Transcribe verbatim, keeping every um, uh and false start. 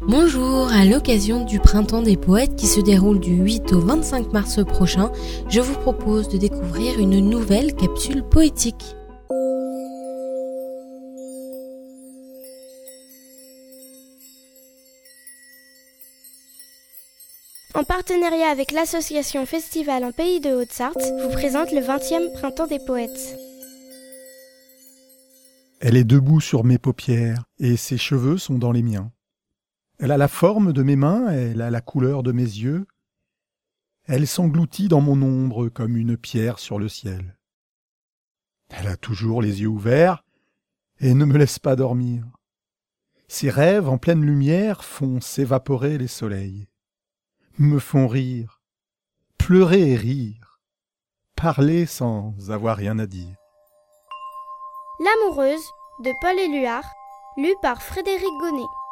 Bonjour, à l'occasion du Printemps des Poètes qui se déroule du huit au vingt-cinq mars prochain, je vous propose de découvrir une nouvelle capsule poétique. En partenariat avec l'association Festival en Pays de Haute-Sarthe, vous présente le vingtième Printemps des Poètes. Elle est debout sur mes paupières et ses cheveux sont dans les miens. Elle a la forme de mes mains, elle a la couleur de mes yeux. Elle s'engloutit dans mon ombre comme une pierre sur le ciel. Elle a toujours les yeux ouverts et ne me laisse pas dormir. Ses rêves en pleine lumière font s'évaporer les soleils, me font rire, pleurer et rire, parler sans avoir rien à dire. L'amoureuse de Paul Éluard, lu par Frédéric Gonnet.